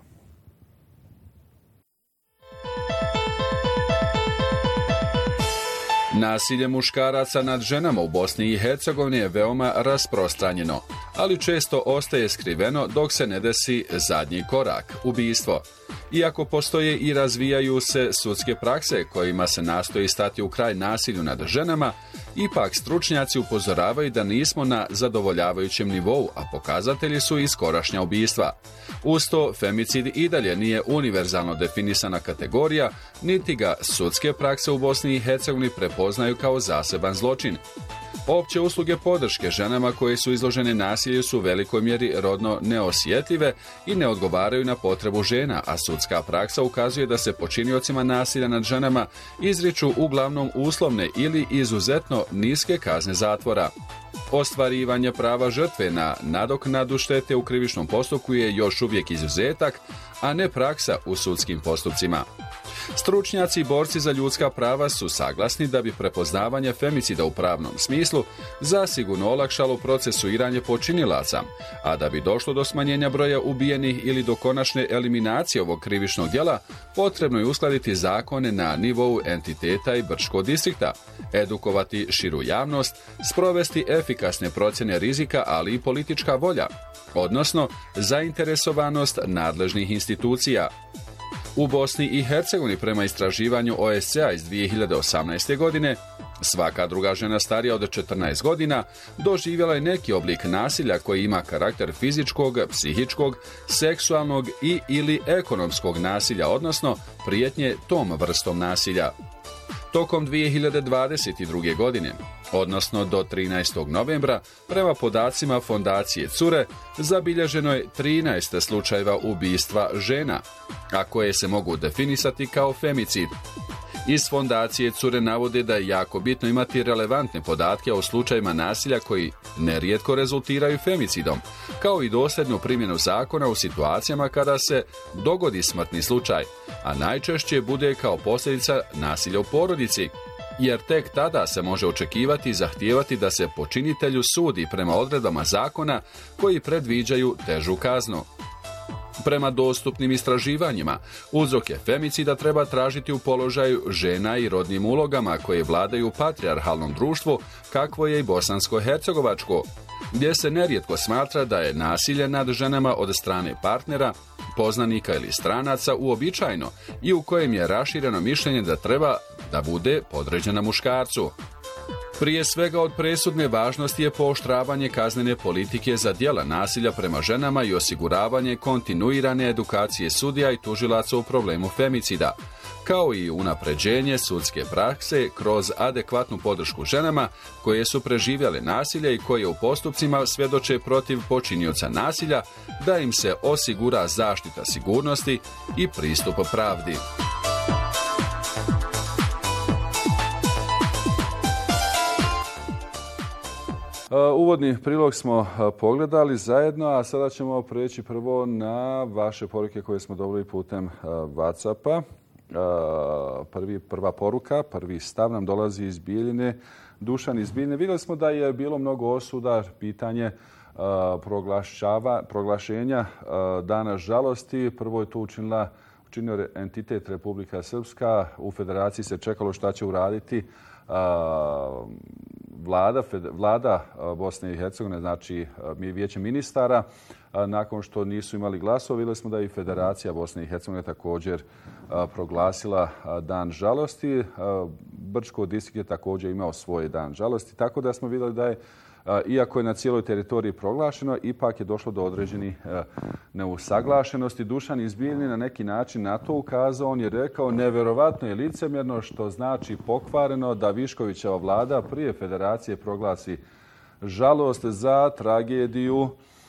Nasilje muškaraca nad ženama u Bosni i Hercegovini je veoma rasprostranjeno, ali često ostaje skriveno dok se ne desi zadnji korak, ubijstvo. Iako postoje i razvijaju se sudske prakse kojima se nastoji stati u kraj nasilju nad ženama, ipak stručnjaci upozoravaju da nismo na zadovoljavajućem nivou, a pokazatelji su i skorašnja ubijstva. Uz to, femicid i dalje nije univerzalno definisana kategorija, niti ga sudske prakse u Bosni i Hercegovini prepoznaju kao zaseban zločin. Opće usluge podrške ženama koje su izložene nasilju su u velikoj mjeri rodno neosjetljive i ne odgovaraju na potrebu žena, a sudska praksa ukazuje da se počiniocima nasilja nad ženama izriču uglavnom uslovne ili izuzetno niske kazne zatvora. Ostvarivanje prava žrtve na nadoknadu štete u krivičnom postupku je još uvijek izuzetak, a ne praksa u sudskim postupcima. Stručnjaci i borci za ljudska prava su saglasni da bi prepoznavanje femicida u pravnom smislu zasigurno olakšalo procesuiranje počinilaca, a da bi došlo do smanjenja broja ubijenih ili do konačne eliminacije ovog krivičnog djela, potrebno je uskladiti zakone na nivou entiteta i Brčkog distrikta, edukovati širu javnost, sprovesti efikasne procjene rizika, ali i politička volja, odnosno zainteresovanost nadležnih institucija. U Bosni i Hercegovini, prema istraživanju O S C A iz dvije hiljade osamnaeste. godine, svaka druga žena starija od četrnaest godina doživjela je neki oblik nasilja koji ima karakter fizičkog, psihičkog, seksualnog i ili ekonomskog nasilja, odnosno prijetnje tom vrstom nasilja. Tokom dvije hiljade dvadeset druge. godine, odnosno do trinaestog novembra, prema podacima fondacije Cure, zabilježeno je trinaest slučajeva ubistva žena, a koje se mogu definisati kao femicid. Iz fondacije Cure navode da je jako bitno imati relevantne podatke o slučajima nasilja koji nerijetko rezultiraju femicidom, kao i dosljednu primjenu zakona u situacijama kada se dogodi smrtni slučaj, a najčešće bude kao posljedica nasilja u porodici, jer tek tada se može očekivati i zahtijevati da se počinitelju sudi prema odredbama zakona koji predviđaju težu kaznu. Prema dostupnim istraživanjima, uzroke femicida treba tražiti u položaju žena i rodnim ulogama koje vladaju u patrijarhalnom društvu, kakvo je i bosansko-hercegovačko, gdje se nerijetko smatra da je nasilje nad ženama od strane partnera, poznanika ili stranaca uobičajeno i u kojem je rašireno mišljenje da treba da bude podređena muškarcu. Prije svega od presudne važnosti je pooštravanje kaznene politike za djela nasilja prema ženama i osiguravanje kontinuirane edukacije sudija i tužilaca u problemu femicida, kao i unapređenje sudske prakse kroz adekvatnu podršku ženama koje su preživjele nasilje i koje u postupcima svjedoče protiv počinioca nasilja, da im se osigura zaštita sigurnosti i pristup pravdi. Uvodni prilog smo pogledali zajedno, a sada ćemo preći prvo na vaše poruke koje smo dobili putem WhatsAppa. Prvi, prva poruka, prvi stav nam dolazi iz Bijeljine. Dušan iz Bijeljine. Vidjeli smo da je bilo mnogo osuda, pitanje proglašenja Dana žalosti. Prvo je to učinila učinio entitet Republika Srpska. U federaciji se čekalo šta će uraditi vlada, vlada Bosne i Hercegovine, znači vijeće ministara. Nakon što nisu imali glasova, vidjeli smo da i Federacija Bosne i Hercegovine također proglasila Dan žalosti. Brčko distrikt je također imao svoj Dan žalosti, tako da smo vidjeli da je, iako je na cijeloj teritoriji proglašeno, ipak je došlo do određenih neusaglašenosti. Dušan iz Bijeljine na neki način na to ukazao. On je rekao, neverovatno je licemjerno, što znači pokvareno, da Viškovićeva vlada prije federacije proglasi žalost za tragediju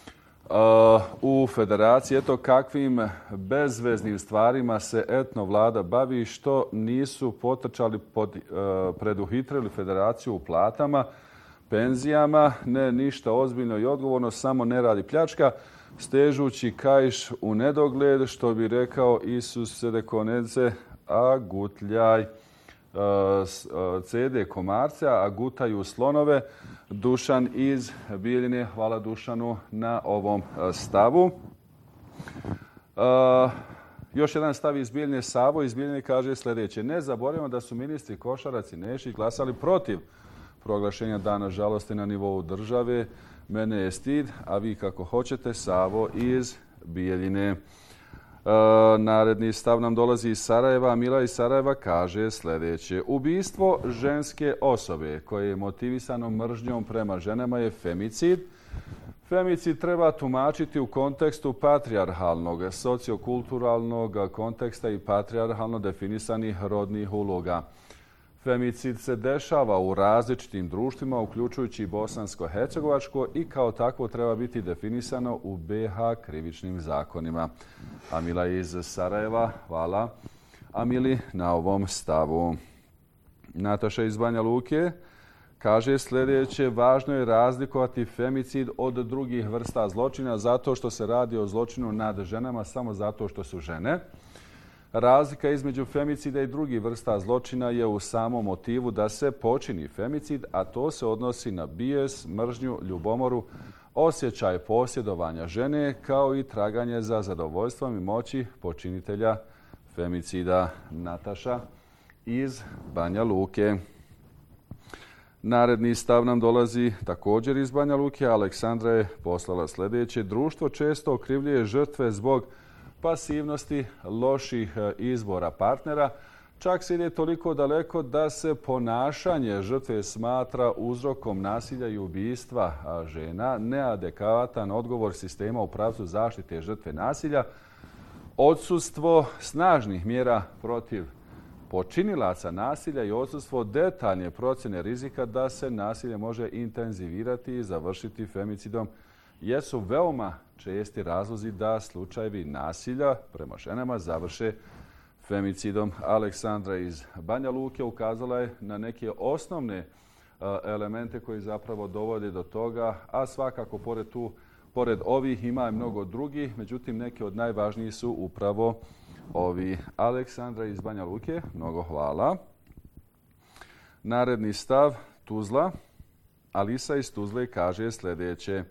u federaciji. Eto kakvim bezveznim stvarima se etno vlada bavi, što nisu potrčali, pod, preduhitrili federaciju u platama, penzijama, ne ništa ozbiljno i odgovorno, samo ne radi pljačka, stežući kaiš u nedogled, što bi rekao Isus sedekonece, a gutljaj cede komarce, a gutaju slonove. Dušan iz Bijeljine, hvala Dušanu na ovom stavu. Još jedan stav iz Bijeljine, Savo iz Bijeljine kaže sljedeće. Ne zaboravimo da su ministri Košarac i Nešić glasali protiv proglašenja Dana žalosti na nivou države. Mene je stid, a vi kako hoćete. Savo iz Bijeljine. E, naredni stav nam dolazi iz Sarajeva. Mila iz Sarajeva kaže sljedeće. Ubistvo ženske osobe koje je motivisano mržnjom prema ženama je femicid. Femicid treba tumačiti u kontekstu patrijarhalnog, sociokulturalnog konteksta i patrijarhalno definisanih rodnih uloga. Femicid se dešava u različitim društvima, uključujući i bosansko-hercegovačko, i kao takvo treba biti definisano u be ha krivičnim zakonima. Amila iz Sarajeva, hvala Amili na ovom stavu. Nataša iz Banja Luke kaže sljedeće. Važno je razlikovati femicid od drugih vrsta zločina zato što se radi o zločinu nad ženama samo zato što su žene. Razlika između femicida i drugih vrsta zločina je u samom motivu da se počini femicid, a to se odnosi na bijes, mržnju, ljubomoru, osjećaj posjedovanja žene, kao i traganje za zadovoljstvom i moći počinitelja femicida. Nataša iz Banja Luke. Naredni stav nam dolazi također iz Banja Luke. Aleksandra je poslala sljedeće. Društvo često okrivljuje žrtve zbog pasivnosti, loših izbora partnera. Čak se ide toliko daleko da se ponašanje žrtve smatra uzrokom nasilja i ubistva žena, neadekvatan odgovor sistema u pravcu zaštite žrtve nasilja, odsustvo snažnih mjera protiv počinilaca nasilja i odsustvo detaljne procjene rizika da se nasilje može intenzivirati i završiti femicidom jesu veoma česti razlozi da slučajevi nasilja prema ženama završe femicidom. Aleksandra iz Banja Luke ukazala je na neke osnovne elemente koji zapravo dovode do toga, a svakako pored, tu, pored ovih ima i mnogo drugih, međutim neki od najvažnijih su upravo ovi. Aleksandra iz Banja Luke, mnogo hvala. Naredni stav, Tuzla. Alisa iz Tuzle kaže sljedeće.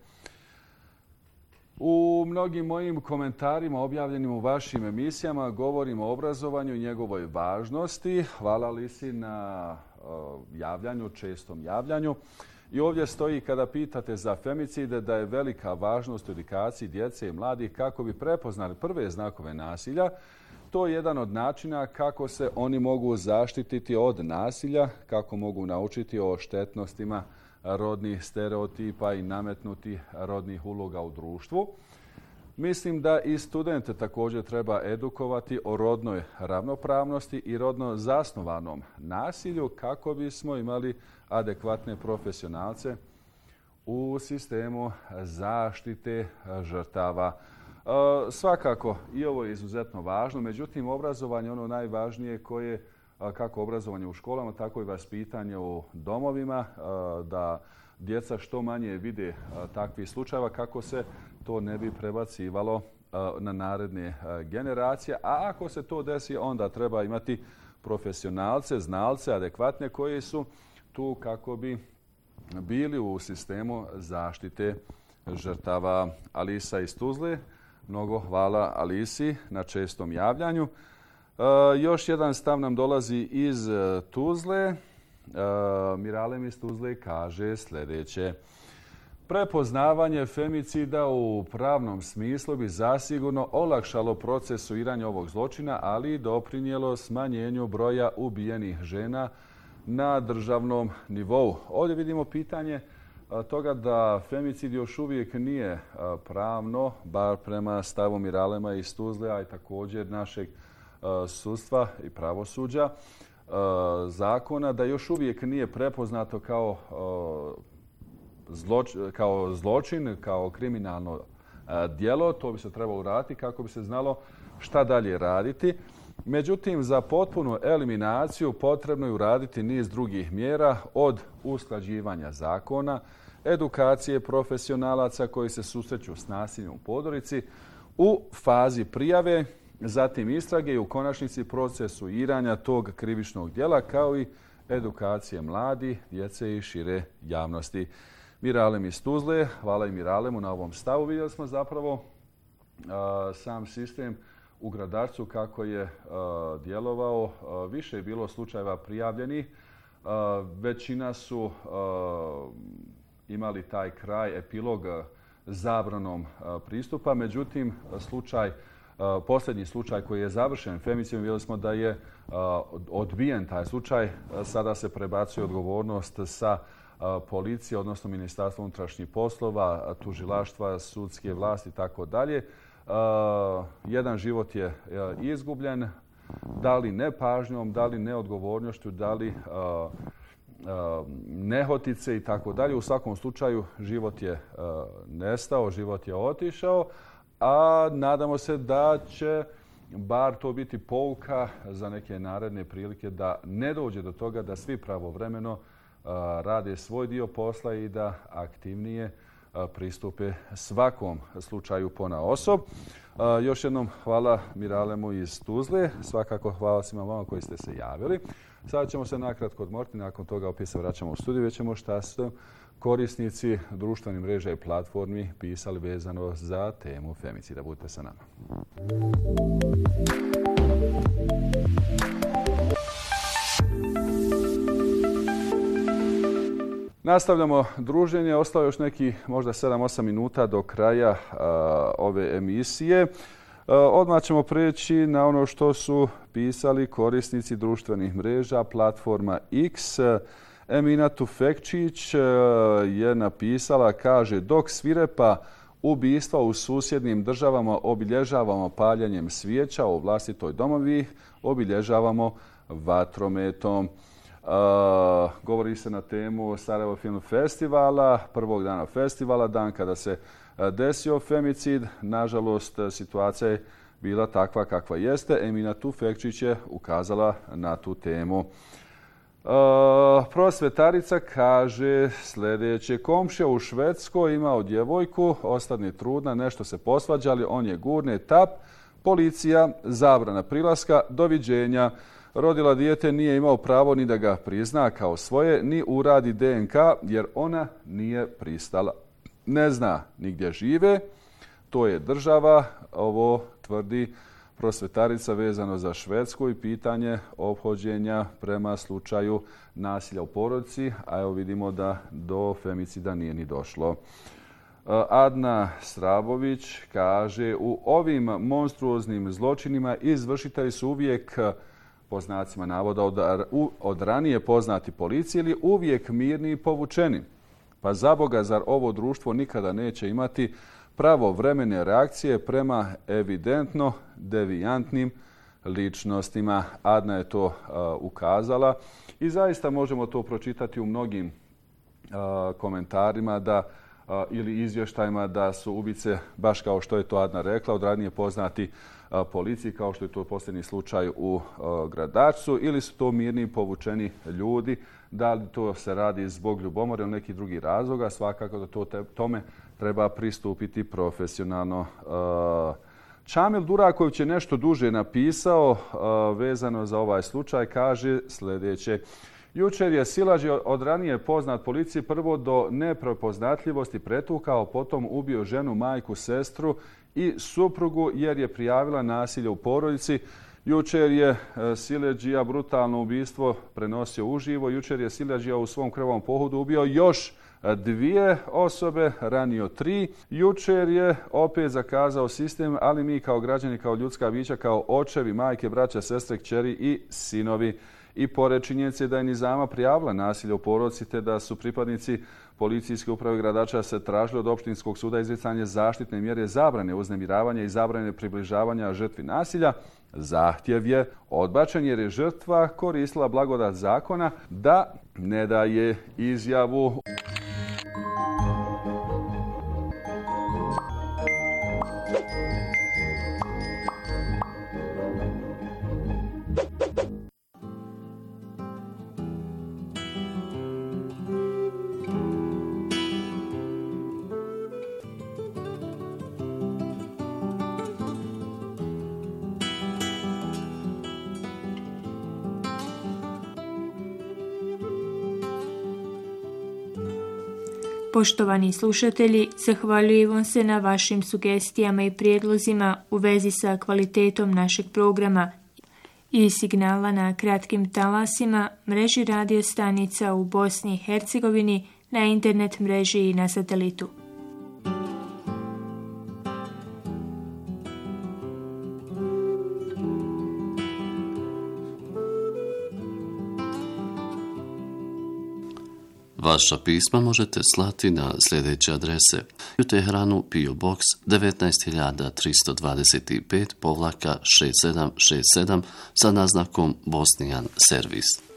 U mnogim mojim komentarima objavljenim u vašim emisijama govorim o obrazovanju i njegovoj važnosti. Hvala Alisi na uh, javljanju, čestom javljanju. I ovdje stoji kada pitate za femicide da je velika važnost u edukaciji djece i mladih kako bi prepoznali prve znakove nasilja. To je jedan od načina kako se oni mogu zaštititi od nasilja, kako mogu naučiti o štetnostima rodnih stereotipa i nametnuti rodnih uloga u društvu. Mislim da i studente također treba edukovati o rodnoj ravnopravnosti i rodno zasnovanom nasilju kako bismo imali adekvatne profesionalce u sistemu zaštite žrtava. E, svakako i ovo je izuzetno važno, međutim obrazovanje je ono najvažnije koje kako obrazovanje u školama, tako i vaspitanje u domovima, da djeca što manje vide takvih slučajeva kako se to ne bi prebacivalo na naredne generacije. A ako se to desi, onda treba imati profesionalce, znalce, adekvatne koji su tu kako bi bili u sistemu zaštite žrtava. Alisa iz Tuzle, mnogo hvala Alisi na čestom javljanju. E, još jedan stav nam dolazi iz Tuzle. E, Miralem iz Tuzle kaže sljedeće. Prepoznavanje femicida u pravnom smislu bi zasigurno olakšalo procesuiranje ovog zločina, ali i doprinijelo smanjenju broja ubijenih žena na državnom nivou. Ovdje vidimo pitanje toga da femicid još uvijek nije pravno, bar prema stavu Miralema iz Tuzle, a i također našeg sudstva i pravosuđa, zakona, da još uvijek nije prepoznato kao Zloč, kao zločin, kao kriminalno a, djelo. To bi se trebalo uraditi kako bi se znalo šta dalje raditi. Međutim, za potpunu eliminaciju potrebno je uraditi niz drugih mjera, od usklađivanja zakona, edukacije profesionalaca koji se susreću s nasiljem u porodici u fazi prijave, zatim istrage i u konačnici procesuiranja tog krivičnog djela, kao i edukacije mladih, djece i šire javnosti. Miralem iz Tuzle, hvala i Miralemu na ovom stavu. Vidjeli smo zapravo a, sam sistem u Gradarcu kako je a, djelovao. A, više je bilo slučajeva prijavljenih. A, većina su a, imali taj kraj, epilog a, zabranom a, pristupa. Međutim, slučaj, a, posljednji slučaj koji je završen femicidom, vidjeli smo da je a, odbijen taj slučaj. A, sada se prebacuje odgovornost sa policije, odnosno Ministarstva unutrašnjih poslova, tužilaštva, sudske vlasti i tako dalje. Jedan život je izgubljen, da li nepažnjom, da li neodgovornošću, da li nehotice i tako dalje. U svakom slučaju život je nestao, život je otišao, a nadamo se da će bar to biti pouka za neke naredne prilike da ne dođe do toga da svi pravovremeno rade svoj dio posla i da aktivnije pristupe svakom slučaju ponaosob. Još jednom hvala Miralemu iz Tuzle. Svakako hvala svima vama koji ste se javili. Sada ćemo se nakratko odmoriti. Nakon toga opet se vraćamo u studiju. Vidjet ćemo šta su korisnici društvenih mreža i platformi pisali vezano za temu femicida. Budite sa nama. Nastavljamo druženje. Ostalo još neki možda sedam osam minuta do kraja a, ove emisije. A, odmah ćemo preći na ono što su pisali korisnici društvenih mreža, platforma X. Emina Tufekčić je napisala, kaže, dok svirepa ubistva u susjednim državama obilježavamo paljenjem svijeća, u vlastitoj domovi obilježavamo vatrometom. Uh, govori se na temu Sarajevo Film Festivala, prvog dana festivala, dan kada se desio femicid. Nažalost, situacija je bila takva kakva jeste. Emina Tufekčić je ukazala na tu temu. Uh, prosvetarica kaže sljedeće. Komšija u Švedskoj imao djevojku, ostane trudna, nešto se posvađali, on je gurne, tap, policija, zabrana prilaska, doviđenja. Rodila dijete, nije imao pravo ni da ga prizna kao svoje, ni uradi D N K, jer ona nije pristala. Ne zna ni gdje žive, to je država, ovo tvrdi prosvetarica vezano za Švedsku i pitanje ophođenja prema slučaju nasilja u porodici, a evo vidimo da do femicida nije ni došlo. Adna Srabović kaže, u ovim monstruoznim zločinima izvršitelji su uvijek, po znacima navoda, od, od ranije poznati policiji ili uvijek mirni i povučeni. Pa za Boga, zar ovo društvo nikada neće imati pravovremene reakcije prema evidentno devijantnim ličnostima? Adna je to uh, ukazala i zaista možemo to pročitati u mnogim uh, komentarima da uh, ili izvještajima da su ubice, baš kao što je to Adna rekla, od ranije poznati policiji, kao što je to posljednji slučaj u Gradačcu, ili su to mirni povučeni ljudi, da li to se radi zbog ljubomore ili nekih drugih razloga, svakako da to te, tome treba pristupiti profesionalno. Čamil Duraković je nešto duže napisao vezano za ovaj slučaj, kaže sljedeće. Jučer je silažio od ranije poznat policiji prvo do neprepoznatljivosti pretukao, potom ubio ženu, majku, sestru i suprugu jer je prijavila nasilje u porodici. Jučer je siledžija brutalno ubistvo prenosio uživo. Jučer je siledžija u svom krvavom pohodu ubio još dvije osobe, ranio tri. Jučer je opet zakazao sistem, ali mi kao građani, kao ljudska bića, kao očevi, majke, braća, sestre, kćeri i sinovi. I pored činjenice da je Nizama prijavila nasilje u porodici te da su pripadnici policijske uprave Gradača se tražili od opštinskog suda izricanje zaštitne mjere zabrane uznemiravanja i zabrane približavanja žrtvi nasilja, zahtjev je odbačen jer je žrtva koristila blagodat zakona da ne daje izjavu. Poštovani slušatelji, zahvaljujemo se na vašim sugestijama i prijedlozima u vezi sa kvalitetom našeg programa i signala na kratkim talasima, mreži radio stanica u Bosni i Hercegovini, na internet mreži i na satelitu. Vaša pisma možete slati na sljedeće adrese: u Teheranu P O Box devetnaest hiljada tristo dvadeset pet šezdeset sedam šezdeset sedam sa naznakom Bosnian Servis.